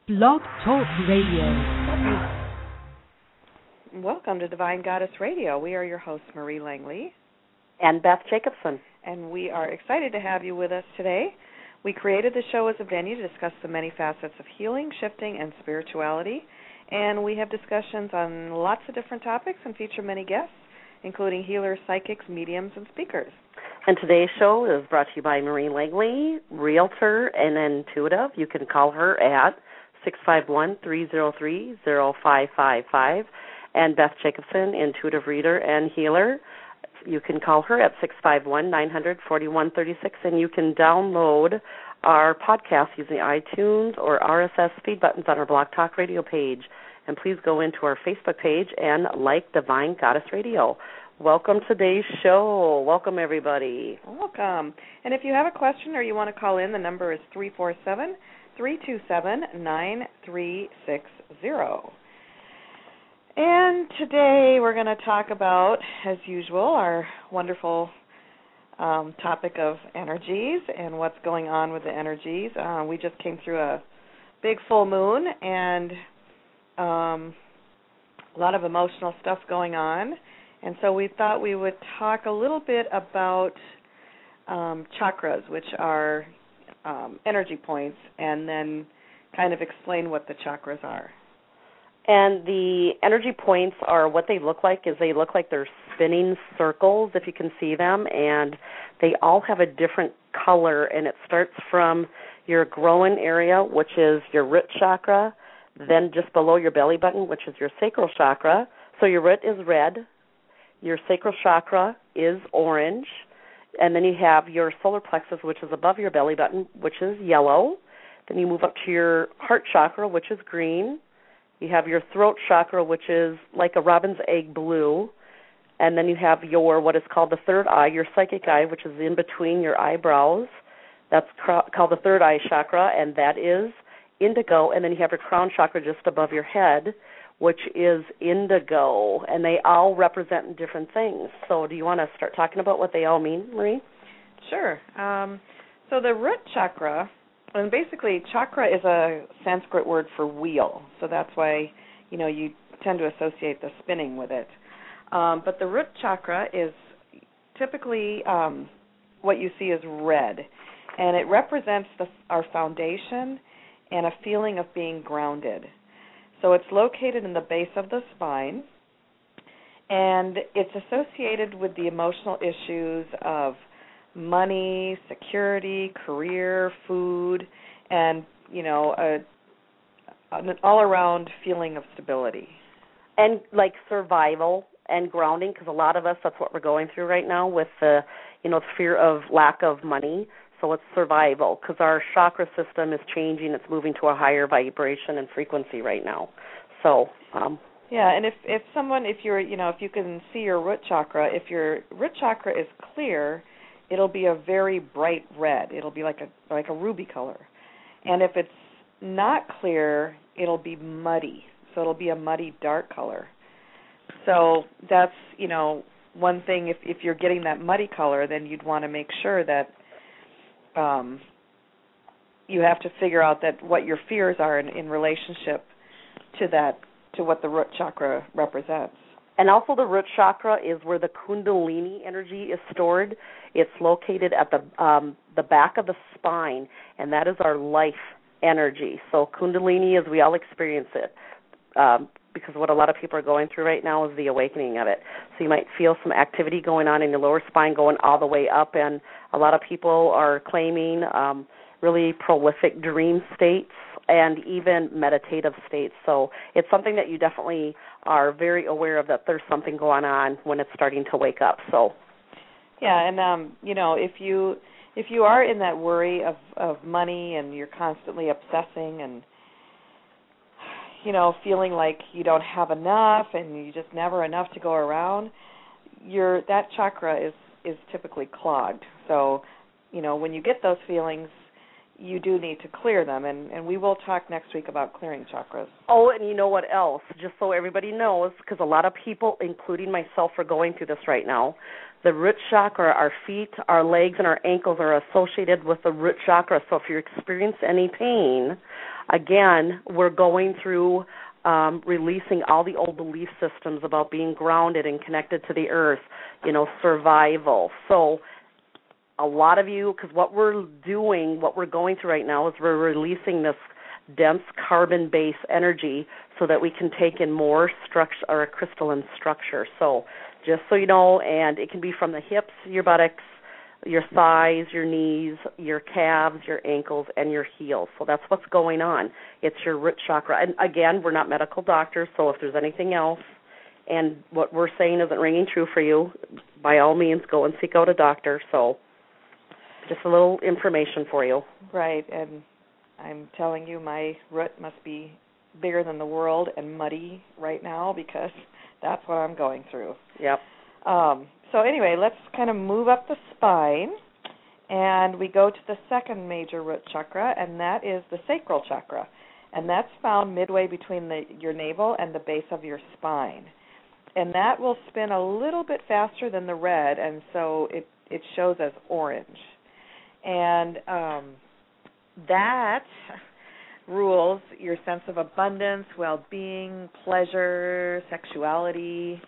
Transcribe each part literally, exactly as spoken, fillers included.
Blog Talk Radio. Welcome to Divine Goddess Radio. We are your hosts, Marie Langley and Beth Jacobson. And we are excited to have you with us today. We created the show as a venue to discuss the many facets of healing, shifting, and spirituality. And we have discussions on lots of different topics and feature many guests, including healers, psychics, mediums, and speakers. And today's show is brought to you by Marie Langley, Realtor and Intuitive. You can call her at six five one, three zero three, zero five five five. And Beth Jacobson, Intuitive Reader and Healer. You can call her at six five one, nine hundred, forty-one thirty-six, and you can download our podcast using iTunes or R S S feed buttons on our Blog Talk Radio page. And please go into our Facebook page and like Divine Goddess Radio. Welcome to today's show. Welcome, everybody. Welcome. And if you have a question or you want to call in, the number is three four seven, three two seven, nine three six zero. And today we're going to talk about, as usual, our wonderful um, topic of energies and what's going on with the energies. Uh, we just came through a big full moon and um, a lot of emotional stuff going on. And so we thought we would talk a little bit about um, chakras, which are um, energy points, and then kind of explain what the chakras are. And the energy points are what they look like is they look like they're spinning circles, if you can see them, and they all have a different color, and it starts from your groin area, which is your root chakra, then just below your belly button, which is your sacral chakra. So your root is red, your sacral chakra is orange, and then you have your solar plexus, which is above your belly button, which is yellow. Then you move up to your heart chakra, which is green. You have your throat chakra, which is like a robin's egg blue. And then you have your, what is called the third eye, your psychic eye, which is in between your eyebrows. That's called the third eye chakra, and that is indigo. And then you have your crown chakra just above your head, which is indigo. And they all represent different things. So do you want to start talking about what they all mean, Marie? Sure. Um, so the root chakra... And basically, chakra is a Sanskrit word for wheel, so that's why, you know, you tend to associate the spinning with it. Um, but the root chakra is typically um, what you see as red, and it represents the, our foundation and a feeling of being grounded. So it's located in the base of the spine, and it's associated with the emotional issues of money, security, career, food, and, you know, a, an all-around feeling of stability. And, like, survival and grounding, because a lot of us, that's what we're going through right now with the, you know, the fear of lack of money. So it's survival, because our chakra system is changing. It's moving to a higher vibration and frequency right now. So, um yeah, and if, if someone, if you're, you know, if you can see your root chakra, if your root chakra is clear, it'll be a very bright red. It'll be like a like a ruby color. And if it's not clear, it'll be muddy. So it'll be a muddy dark color. So that's, you know, one thing. If, if you're getting that muddy color, then you'd want to make sure that um, you have to figure out that what your fears are in, in relationship to that, to what the root chakra represents. And also the root chakra is where the Kundalini energy is stored. It's located at the um, the back of the spine, and that is our life energy. So Kundalini is, we all experience it, um, because what a lot of people are going through right now is the awakening of it. So you might feel some activity going on in your lower spine going all the way up, and a lot of people are claiming um, really prolific dream states and even meditative states. So it's something that you definitely are very aware of, that there's something going on when it's starting to wake up. So, yeah, and um, you know, if you if you are in that worry of, of money and you're constantly obsessing and, you know, feeling like you don't have enough and you just never enough to go around, your that chakra is is typically clogged. So, you know, when you get those feelings, you do need to clear them, and, and we will talk next week about clearing chakras. Oh, and you know what else? Just so everybody knows, because a lot of people, including myself, are going through this right now. The root chakra, our feet, our legs, and our ankles are associated with the root chakra. So if you experience any pain, again, we're going through um, releasing all the old belief systems about being grounded and connected to the earth, you know, survival. So a lot of you, because what we're doing, what we're going through right now is we're releasing this dense carbon-based energy so that we can take in more structure or a crystalline structure. So just so you know, and it can be from the hips, your buttocks, your thighs, your knees, your calves, your ankles, and your heels. So that's what's going on. It's your root chakra. And again, we're not medical doctors, so if there's anything else and what we're saying isn't ringing true for you, by all means, go and seek out a doctor. So just a little information for you. Right, and I'm telling you, my root must be bigger than the world and muddy right now because that's what I'm going through. Yep. Um, so anyway, let's kind of move up the spine, and we go to the second major root chakra, and that is the sacral chakra, and that's found midway between the, your navel and the base of your spine. And that will spin a little bit faster than the red, and so it, it shows as orange. And um, that rules your sense of abundance, well-being, pleasure, sexuality.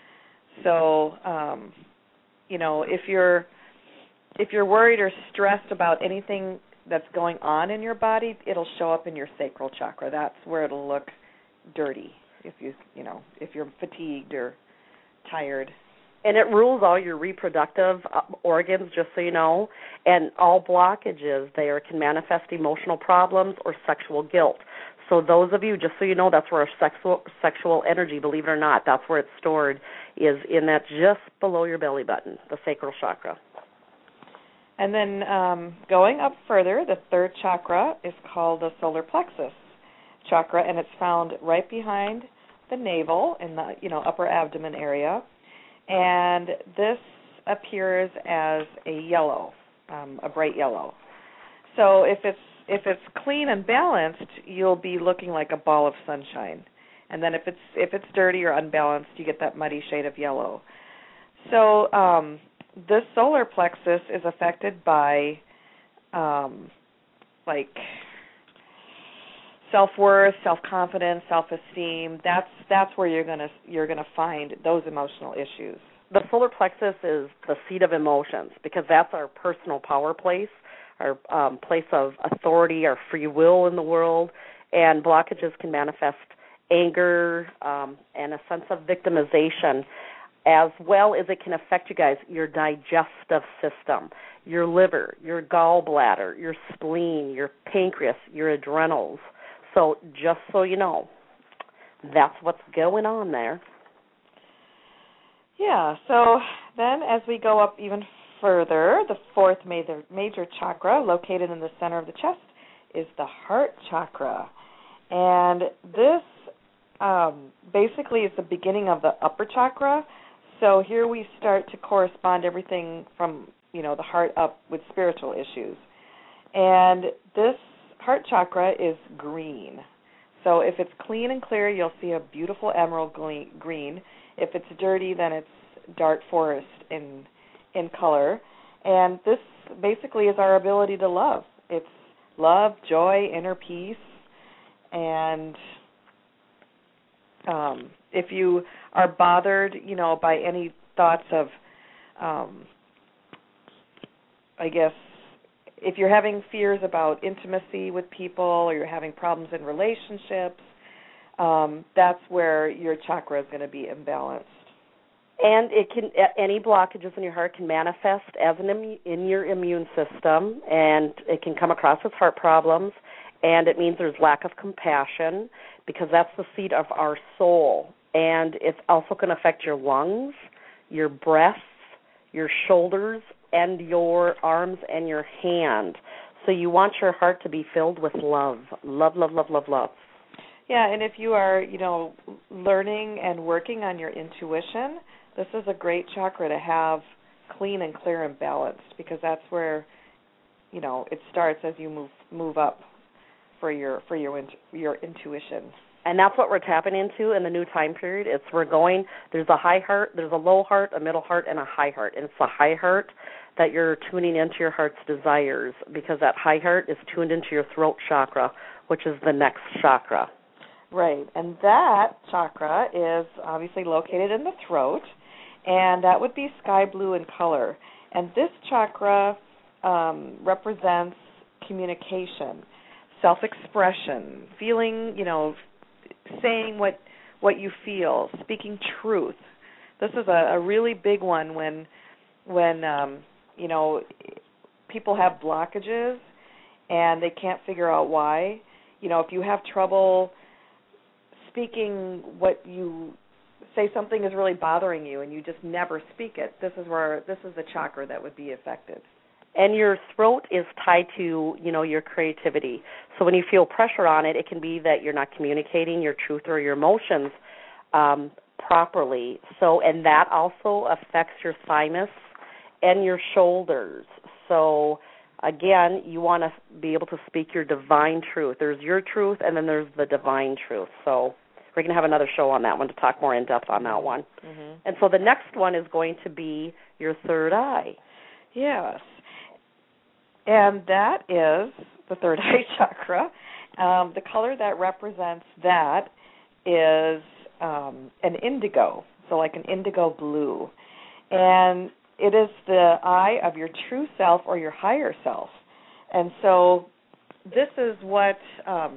So, um, you know, if you're if you're worried or stressed about anything that's going on in your body, it'll show up in your sacral chakra. That's where it'll look dirty if you you know if you're fatigued or tired. And it rules all your reproductive organs, just so you know, and all blockages there can manifest emotional problems or sexual guilt. So those of you, just so you know, that's where our sexual sexual energy, believe it or not, that's where it's stored, is in that just below your belly button, the sacral chakra. And then um, going up further, the third chakra is called the solar plexus chakra, and it's found right behind the navel in the you know upper abdomen area. And this appears as a yellow, um, a bright yellow. So if it's if it's clean and balanced, you'll be looking like a ball of sunshine. And then if it's if it's dirty or unbalanced, you get that muddy shade of yellow. So um, this solar plexus is affected by um, like self-worth, self-confidence, self-esteem. That's that's where you're gonna you're gonna find those emotional issues. The solar plexus is the seat of emotions because that's our personal power place, our um, place of authority, our free will in the world, and blockages can manifest anger um, and a sense of victimization, as well as it can affect you guys, your digestive system, your liver, your gallbladder, your spleen, your pancreas, your adrenals. So just so you know, that's what's going on there. Yeah, so then as we go up even further, the fourth major, major chakra located in the center of the chest is the heart chakra. And this um, basically is the beginning of the upper chakra. So here we start to correspond everything from, you know, the heart up with spiritual issues. And this heart chakra is green. So if it's clean and clear, you'll see a beautiful emerald green. If it's dirty, then it's dark forest in in color. And this basically is our ability to love. It's love, joy, inner peace. And um, if you are bothered, you know, by any thoughts of, um, I guess, if you're having fears about intimacy with people or you're having problems in relationships, um, that's where your chakra is going to be imbalanced. And it can any blockages in your heart can manifest as an immu- in your immune system, and it can come across as heart problems, and it means there's lack of compassion because that's the seat of our soul. And it's also going to affect your lungs, your breasts, your shoulders, and your arms and your hand. So you want your heart to be filled with love, love, love, love, love, love. Yeah, and if you are, you know, learning and working on your intuition, this is a great chakra to have clean and clear and balanced because that's where, you know, it starts as you move move up for your for your your intuition. And that's what we're tapping into in the new time period. It's we're going, there's a high heart, there's a low heart, a middle heart, and a high heart. And it's the high heart that you're tuning into your heart's desires because that high heart is tuned into your throat chakra which is the next chakra. Right, and that chakra is obviously located in the throat, and that would be sky blue in color. And this chakra um, represents communication, self-expression, feeling, you know, saying what what you feel, speaking truth. This is a, a really big one when when um, you know, people have blockages and they can't figure out why. You know, if you have trouble speaking what you say, something is really bothering you and you just never speak it, this is where this is the chakra that would be affected. And your throat is tied to, you know, your creativity. So when you feel pressure on it, it can be that you're not communicating your truth or your emotions um, properly. So, and that also affects your thymus and your shoulders. So, again, you want to be able to speak your divine truth. There's your truth, and then there's the divine truth. So we're going to have another show on that one to talk more in depth on that one. Mm-hmm. And so the next one is going to be your third eye. Yes. And that is the third eye chakra. Um, the color that represents that is um, an indigo, so like an indigo blue. And it is the eye of your true self or your higher self. And so this is what um,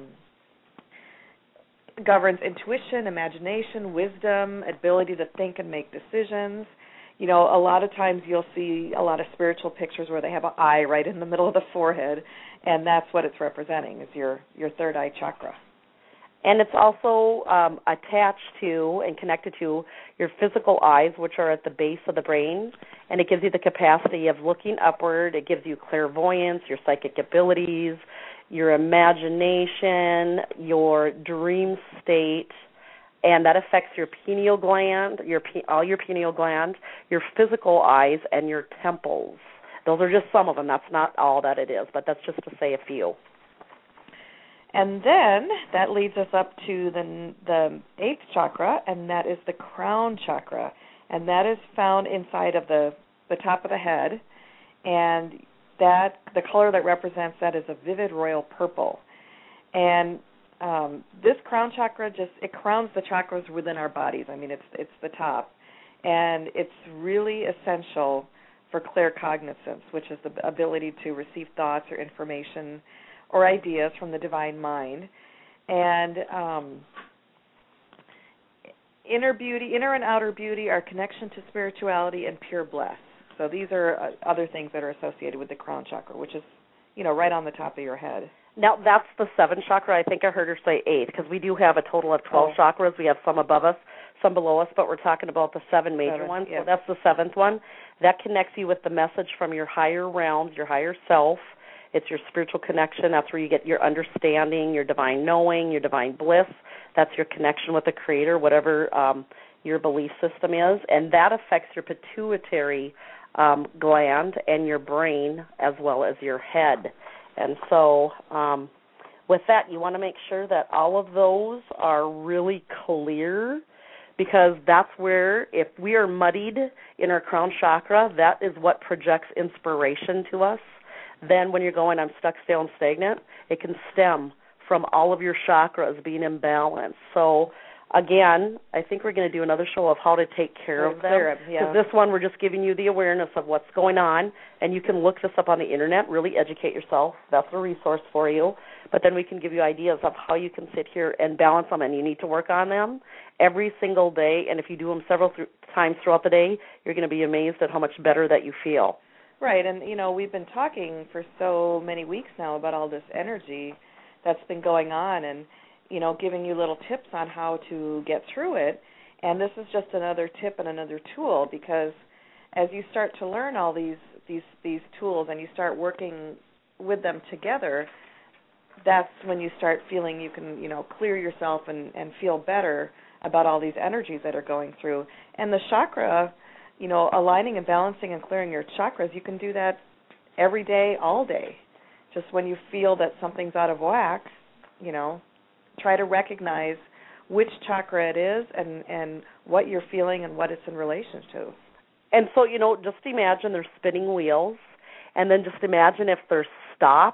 governs intuition, imagination, wisdom, ability to think and make decisions. You know, a lot of times you'll see a lot of spiritual pictures where they have an eye right in the middle of the forehead, and that's what it's representing, is your, your third eye chakra. And it's also um, attached to and connected to your physical eyes, which are at the base of the brain, and it gives you the capacity of looking upward. It gives you clairvoyance, your psychic abilities, your imagination, your dream state, and that affects your pineal gland, your all your pineal gland, your physical eyes, and your temples. Those are just some of them. That's not all that it is, but that's just to say a few. And then that leads us up to the the eighth chakra, and that is the crown chakra, and that is found inside of the the top of the head, and that the color that represents that is a vivid royal purple. And um, this crown chakra just it crowns the chakras within our bodies. I mean, it's it's the top, and it's really essential for claircognizance, which is the ability to receive thoughts or information or ideas from the divine mind. And um, inner beauty, inner and outer beauty, our connection to spirituality, and pure bliss. So these are uh, other things that are associated with the crown chakra, which is, you know, right on the top of your head. Now, that's the seventh chakra. I think I heard her say eighth, because we do have a total of twelve oh. chakras. We have some above us, some below us, but we're talking about the seven major seven, ones. Yeah. So that's the seventh one. That connects you with the message from your higher realms, your higher self. It's your spiritual connection. That's where you get your understanding, your divine knowing, your divine bliss. That's your connection with the Creator, whatever um, your belief system is. And that affects your pituitary um, gland and your brain as well as your head. And so um, with that, you want to make sure that all of those are really clear, because that's where, if we are muddied in our crown chakra, that is what projects inspiration to us. Then when you're going, I'm stuck, still, and stagnant, it can stem from all of your chakras being imbalanced. So, again, I think we're going to do another show of how to take care of them. Because yeah. This one, we're just giving you the awareness of what's going on, and you can look this up on the Internet, really educate yourself. That's a resource for you. But then we can give you ideas of how you can sit here and balance them, and you need to work on them every single day. And if you do them several th- times throughout the day, you're going to be amazed at how much better that you feel. Right, and, you know, we've been talking for so many weeks now about all this energy that's been going on and, you know, giving you little tips on how to get through it. And this is just another tip and another tool, because as you start to learn all these, these, these tools and you start working with them together, that's when you start feeling you can, you know, clear yourself and, and feel better about all these energies that are going through. And the chakra, you know, aligning and balancing and clearing your chakras, you can do that every day, all day. Just when you feel that something's out of whack, you know, try to recognize which chakra it is and, and what you're feeling and what it's in relation to. And so, you know, just imagine they're spinning wheels, and then just imagine if they're stopped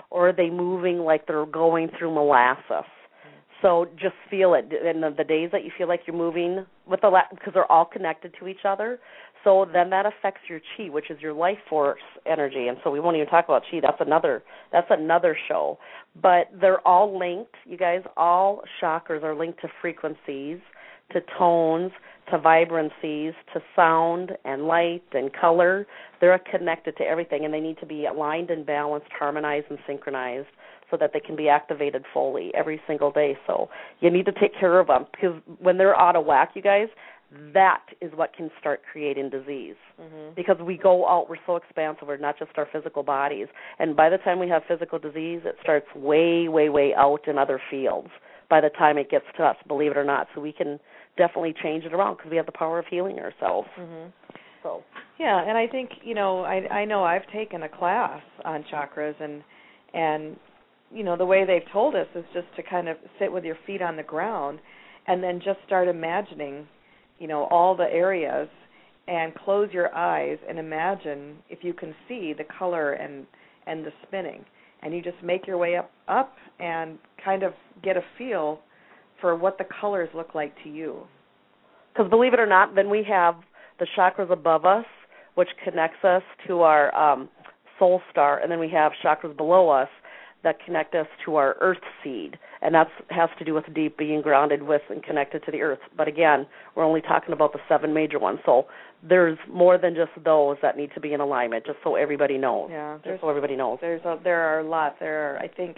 or are they moving like they're going through molasses? So just feel it. And the, the days that you feel like you're moving with the, because they're all connected to each other, so then that affects your chi, which is your life force energy. And so we won't even talk about chi. That's another, that's another show. But they're all linked. You guys, all chakras are linked to frequencies, to tones, to vibrancies, to sound and light and color. They're connected to everything, and they need to be aligned and balanced, harmonized and synchronized, so that they can be activated fully every single day. So you need to take care of them, because when they're out of whack, you guys, that is what can start creating disease. Mm-hmm. Because we go out, we're so expansive, we're not just our physical bodies. And by the time we have physical disease, it starts way, way, way out in other fields by the time it gets to us, believe it or not. So we can definitely change it around because we have the power of healing ourselves. Mm-hmm. So yeah, and I think, you know, I, I know I've taken a class on chakras, and and you know, the way they've told us is just to kind of sit with your feet on the ground and then just start imagining, you know, all the areas, and close your eyes and imagine if you can see the color and, and the spinning. And you just make your way up, up and kind of get a feel for what the colors look like to you. Because believe it or not, then we have the chakras above us, which connects us to our um, soul star, and then we have chakras below us that connect us to our earth seed, and that has to do with deep being grounded with and connected to the earth. But again, we're only talking about the seven major ones, so there's more than just those that need to be in alignment, just so everybody knows. Yeah, just so everybody knows. There's a, there are a lot. There are, I think,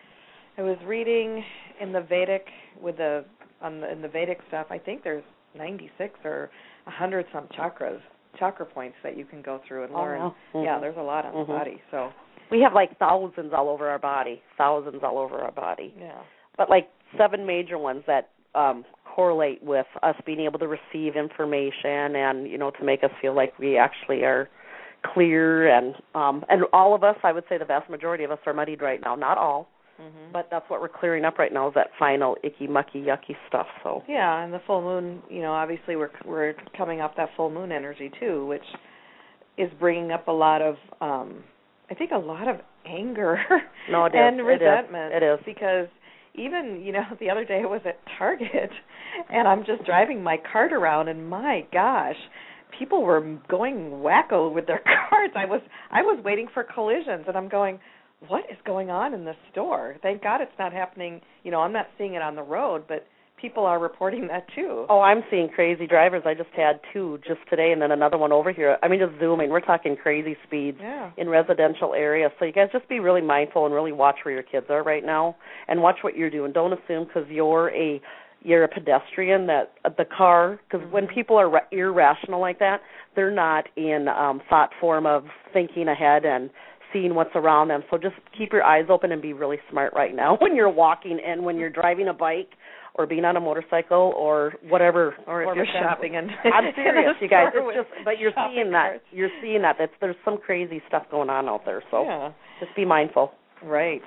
I was reading in the Vedic, with the, on the in the Vedic stuff, I think there's ninety-six or one hundred some chakras, chakra points that you can go through and learn. Oh, wow. Mm-hmm. Yeah, there's a lot on mm-hmm. the body, so. We have like thousands all over our body, thousands all over our body. Yeah. But like seven major ones that um, correlate with us being able to receive information and, you know, to make us feel like we actually are clear. And um, and all of us, I would say the vast majority of us are muddied right now. Not all, mm-hmm. but that's what we're clearing up right now, is that final icky, mucky, yucky stuff. So yeah, and the full moon, you know, obviously we're we're coming off that full moon energy too, which is bringing up a lot of um, I think a lot of anger no, it and is. resentment. It is. It is. Because even, you know, the other day I was at Target, and I'm just driving my cart around, and my gosh, people were going wacko with their carts. I was I was waiting for collisions, and I'm going, what is going on in this store? Thank God it's not happening. You know, I'm not seeing it on the road, but people are reporting that too. Oh, I'm seeing crazy drivers. I just had two just today, and then another one over here. I mean, just zooming. We're talking crazy speeds yeah. in residential areas. So you guys just be really mindful and really watch where your kids are right now, and watch what you're doing. Don't assume because you're a you're a pedestrian that uh, the car. Because mm-hmm. when people are ra- irrational like that, they're not in um, thought form of thinking ahead and seeing what's around them. So just keep your eyes open and be really smart right now when you're walking and when you're driving a bike, or being on a motorcycle, or whatever, or if you're shopping. And I'm serious, you guys. It's just, but you're seeing that. Carts. You're seeing that. That's, there's some crazy stuff going on out there. So yeah. just be mindful. Right.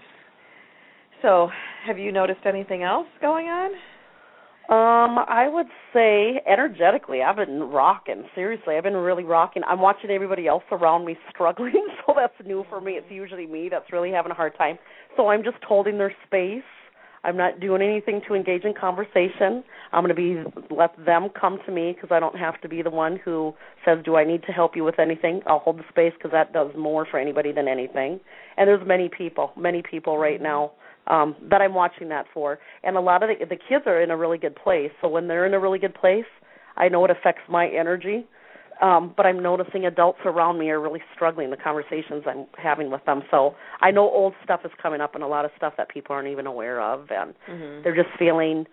So, have you noticed anything else going on? Um, I would say energetically, I've been rocking. Seriously, I've been really rocking. I'm watching everybody else around me struggling, so that's new for me. It's usually me that's really having a hard time. So I'm just holding their space. I'm not doing anything to engage in conversation. I'm going to be let them come to me because I don't have to be the one who says, do I need to help you with anything? I'll hold the space because that does more for anybody than anything. And there's many people, many people right now um, that I'm watching that for. And a lot of the, the kids are in a really good place. So when they're in a really good place, I know it affects my energy. Um, but I'm noticing adults around me are really struggling, the conversations I'm having with them. So I know old stuff is coming up and a lot of stuff that people aren't even aware of. And mm-hmm. they're just feeling,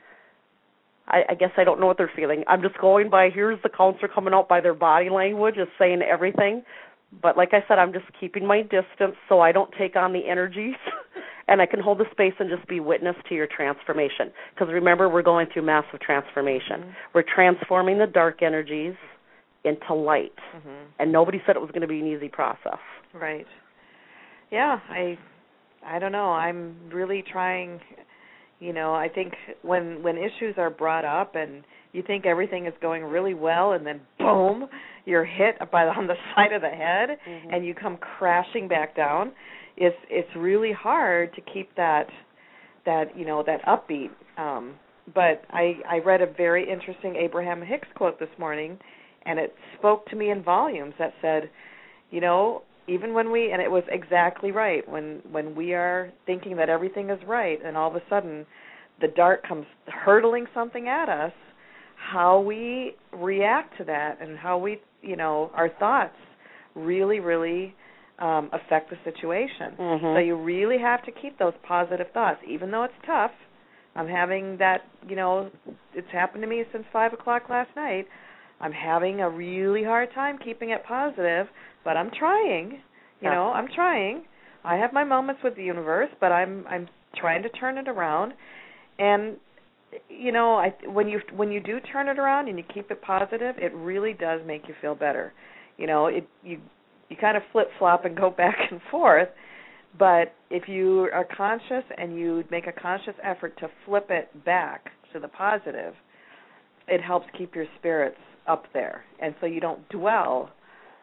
I, I guess I don't know what they're feeling. I'm just going by, here's the counselor coming out by their body language, is saying everything. But like I said, I'm just keeping my distance so I don't take on the energies. And I can hold the space and just be witness to your transformation. Because remember, we're going through massive transformation. Mm-hmm. We're transforming the dark energies into light, mm-hmm. and nobody said it was going to be an easy process. Right. Yeah, I, I don't know. I'm really trying. You know, I think when when issues are brought up and you think everything is going really well, and then boom, you're hit by on the side of the head, mm-hmm. and you come crashing back down. it's it's really hard to keep that that you know that upbeat. Um, but I I read a very interesting Abraham Hicks quote this morning, and it spoke to me in volumes. That said, you know, even when we and it was exactly right when when we are thinking that everything is right, and all of a sudden the dark comes hurtling something at us, how we react to that and how we, you know, our thoughts really, really um, affect the situation. Mm-hmm. So you really have to keep those positive thoughts, even though it's tough. I'm having that, you know, it's happened to me since five o'clock last night. I'm having a really hard time keeping it positive, but I'm trying. You yeah. know, I'm trying. I have my moments with the universe, but I'm I'm trying to turn it around. And you know, I when you when you do turn it around and you keep it positive, it really does make you feel better. You know, it you you kind of flip flop and go back and forth, but if you are conscious and you make a conscious effort to flip it back to the positive, it helps keep your spirits up there, and so you don't dwell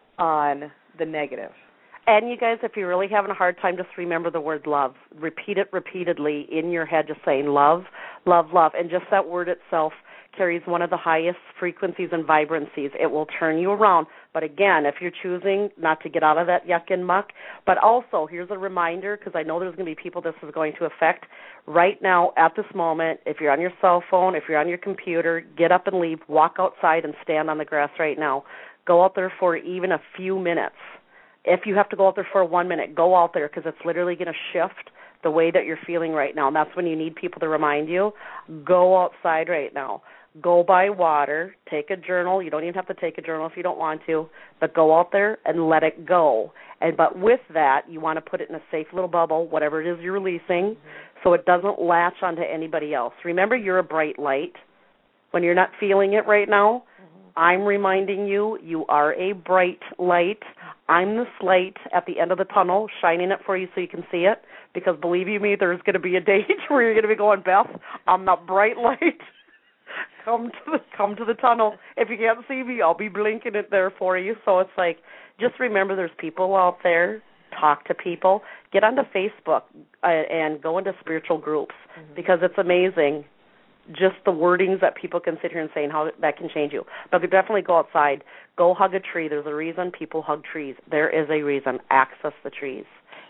on the negative. And you guys, if you're really having a hard time, just remember the word love. Repeat it repeatedly in your head, just saying love, love, love. And just that word itself carries one of the highest frequencies and vibrancies. It will turn you around. But again, if you're choosing not to get out of that yuck and muck, but also here's a reminder, because I know there's going to be people this is going to affect. Right now, at this moment, if you're on your cell phone, if you're on your computer, get up and leave, walk outside and stand on the grass right now. Go out there for even a few minutes. If you have to go out there for one minute, go out there, because it's literally going to shift the way that you're feeling right now. And that's when you need people to remind you, go outside right now. Go buy water, take a journal. You don't even have to take a journal if you don't want to, but go out there and let it go. And but with that, you want to put it in a safe little bubble, whatever it is you're releasing, mm-hmm. so it doesn't latch onto anybody else. Remember, you're a bright light. When you're not feeling it right now, mm-hmm. I'm reminding you, you are a bright light. I'm the light at the end of the tunnel, shining it for you so you can see it, because believe you me, there's going to be a day where you're going to be going, Beth, I'm the bright light. Come to the come to the tunnel. If you can't see me, I'll be blinking it there for you. So it's like, just remember there's people out there. Talk to people. Get onto Facebook uh, and go into spiritual groups, mm-hmm. because it's amazing just the wordings that people can sit here and say and how that can change you. But definitely go outside. Go hug a tree. There's a reason people hug trees. There is a reason. Access the trees.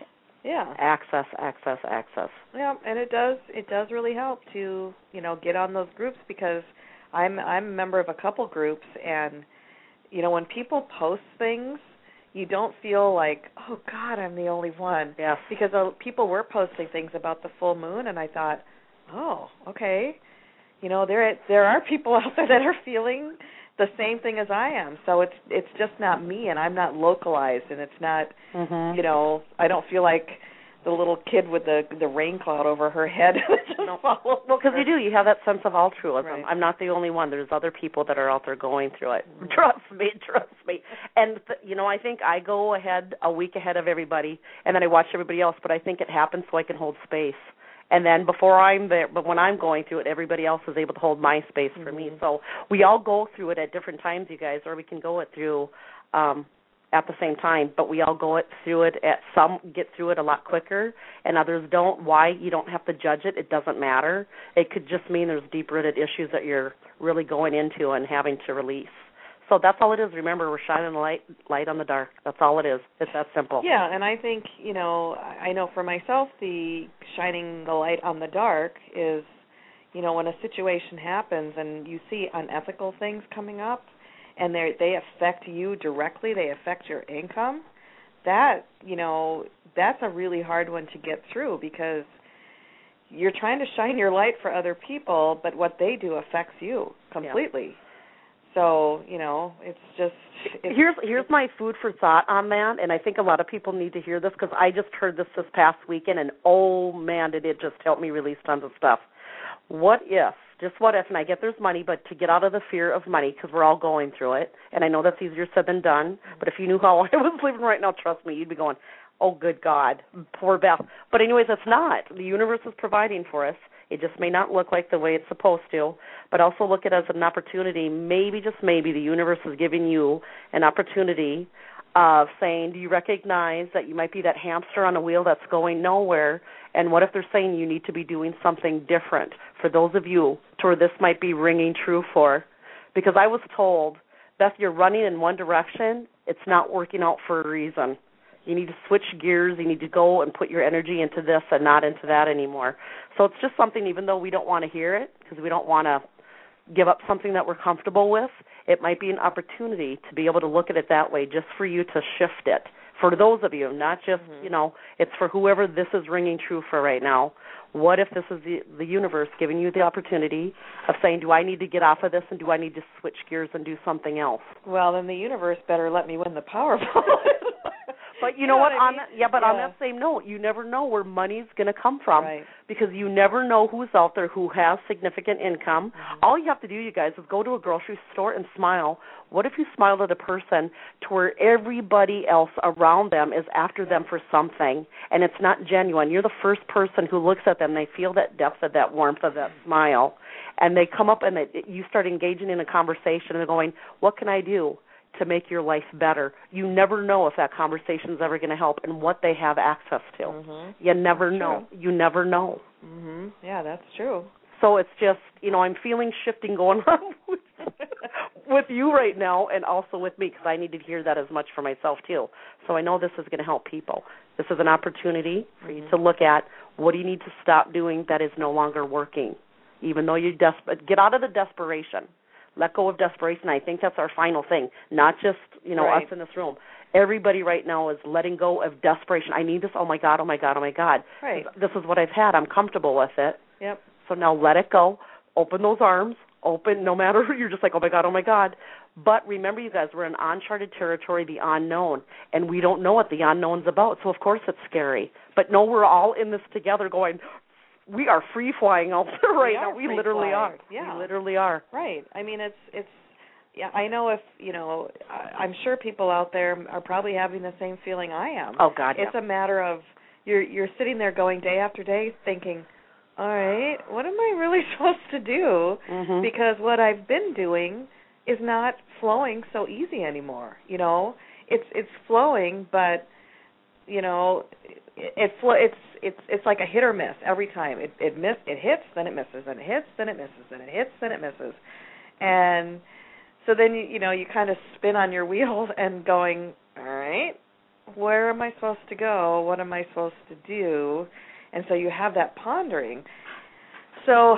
Yeah. Access, access, access. Yeah, and it does it does really help to, you know, get on those groups, because I'm I'm a member of a couple groups, and you know, when people post things, you don't feel like, oh God, I'm the only one. Yes. Because uh, people were posting things about the full moon, and I thought, oh, okay. You know, there there are people out there that are feeling the same thing as I am. So it's it's just not me, and I'm not localized, and it's not, mm-hmm. you know, I don't feel like the little kid with the the rain cloud over her head. No, well, because you do. You have that sense of altruism. Right. I'm not the only one. There's other people that are out there going through it. Mm-hmm. Trust me, trust me. And, th- you know, I think I go ahead a week ahead of everybody, and then I watch everybody else, but I think it happens so I can hold space. And then before I'm there, but when I'm going through it, everybody else is able to hold my space for mm-hmm. me. So we all go through it at different times, you guys, or we can go it through um, at the same time. But we all go it through it at some get through it a lot quicker, and others don't. Why? You don't have to judge it. It doesn't matter. It could just mean there's deep-rooted issues that you're really going into and having to release. So that's all it is. Remember, we're shining a light, light on the dark. That's all it is. It's that simple. Yeah, and I think, you know, I know for myself, the shining the light on the dark is, you know, when a situation happens and you see unethical things coming up and they they affect you directly, they affect your income, that, you know, that's a really hard one to get through, because you're trying to shine your light for other people, but what they do affects you completely. Yeah. So, you know, it's just... It's, here's here's my food for thought on that, and I think a lot of people need to hear this, because I just heard this this past weekend, and oh, man, did it just help me release tons of stuff. What if, just what if, and I get there's money, but to get out of the fear of money, because we're all going through it, and I know that's easier said than done, but if you knew how I was living right now, trust me, you'd be going, oh, good God, poor Beth. But anyways, it's not. The universe is providing for us. It just may not look like the way it's supposed to, but also look at it as an opportunity. Maybe, just maybe, the universe is giving you an opportunity of saying, do you recognize that you might be that hamster on a wheel that's going nowhere? And what if they're saying you need to be doing something different? For those of you to where this might be ringing true for, because I was told, Beth, you're running in one direction. It's not working out for a reason. You need to switch gears. You need to go and put your energy into this and not into that anymore. So it's just something, even though we don't want to hear it, because we don't want to give up something that we're comfortable with, it might be an opportunity to be able to look at it that way, just for you to shift it. For those of you, not just, mm-hmm. you know, it's for whoever this is ringing true for right now. What if this is the, the universe giving you the opportunity of saying, do I need to get off of this and do I need to switch gears and do something else? Well, then the universe better let me win the Powerball. But you, you know, know what? what I mean? on that, yeah, but yeah. on that same note, you never know where money's going to come from, right. because you never know who's out there who has significant income. Mm-hmm. All you have to do, you guys, is go to a grocery store and smile. What if you smiled at a person to where everybody else around them is after them for something, and it's not genuine? You're the first person who looks at them. They feel that depth of that warmth of that smile, and they come up and they, you start engaging in a conversation and they're going, what can I do to make your life better? You never know if that conversation is ever going to help and what they have access to. Mm-hmm. You never that's know. True. You never know. Mm-hmm. Yeah, that's true. So it's just, you know, I'm feeling shifting going on with, with you right now and also with me, because I need to hear that as much for myself too. So I know this is going to help people. This is an opportunity for mm-hmm. you to look at what do you need to stop doing that is no longer working, even though you're desperate. Get out of the desperation. Let go of desperation. I think that's our final thing, not just, you know, right. us in this room. Everybody right now is letting go of desperation. I need this. Oh, my God, oh, my God, oh, my God. Right. This is what I've had. I'm comfortable with it. Yep. So now let it go. Open those arms. Open, no matter, you're just like, oh, my God, oh, my God. But remember, you guys, we're in uncharted territory, the unknown, and we don't know what the unknown's about. So, of course, it's scary. But no, we're all in this together going, we are free flying out there right we now. We literally flying. are. Yeah. We literally are. Right. I mean, it's it's. Yeah, I know if you know. I, I'm sure people out there are probably having the same feeling I am. Oh God. It's yeah. a matter of you're you're sitting there going day after day thinking, all right, what am I really supposed to do? Mm-hmm. Because what I've been doing is not flowing so easy anymore. You know, it's it's flowing, but you know, it, it flo- it's it's it's like a hit or miss every time. It it miss it hits, then it misses, then it hits, then it misses, then it hits, then it misses, and so then you you know you kind of spin on your wheel and going, all right, where am I supposed to go? What am I supposed to do? And so you have that pondering. So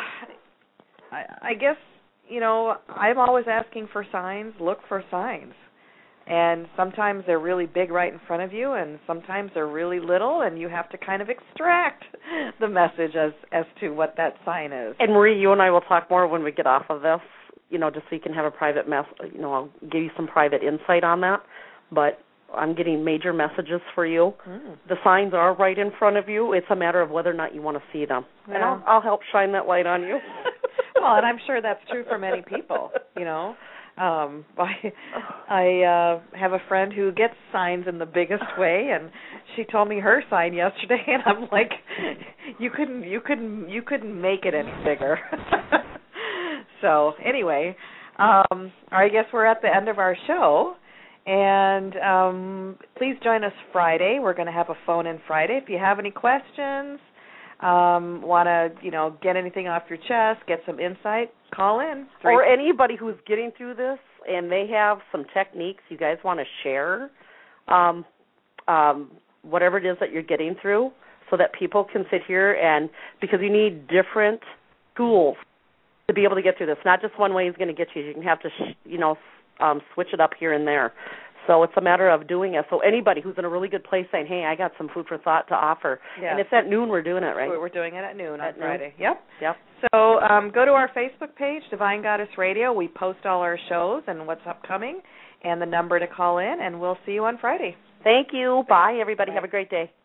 I, I guess, you know, I'm always asking for signs. Look for signs. And sometimes they're really big right in front of you, and sometimes they're really little, and you have to kind of extract the message as, as to what that sign is. And Marie, you and I will talk more when we get off of this, you know, just so you can have a private mess, you know, I'll give you some private insight on that. But I'm getting major messages for you. Mm. The signs are right in front of you. It's a matter of whether or not you want to see them. Yeah. And I'll, I'll help shine that light on you. Well, and I'm sure that's true for many people, you know. Um, I, I uh, have a friend who gets signs in the biggest way, and she told me her sign yesterday, and I'm like, you couldn't, you couldn't, you couldn't make it any bigger. So anyway, um, I guess we're at the end of our show. And um, please join us Friday. We're going to have a phone-in Friday. If you have any questions, um, want to, you know, get anything off your chest, get some insight, call in. Three. Or anybody who's getting through this and they have some techniques you guys want to share, um, um, whatever it is that you're getting through, so that people can sit here and, because you need different tools to be able to get through this. Not just one way is going to get you. You can have to, sh- you know, Um, switch it up here and there. So it's a matter of doing it. So anybody who's in a really good place saying, hey, I got some food for thought to offer. Yeah. And it's at noon we're doing it, right? We're doing it at noon at on Friday. Noon. Yep. Yep. So um, go to our Facebook page, Divine Goddess Radio. We post all our shows and what's upcoming and the number to call in, and we'll see you on Friday. Thank you. Bye, everybody. Bye. Have a great day.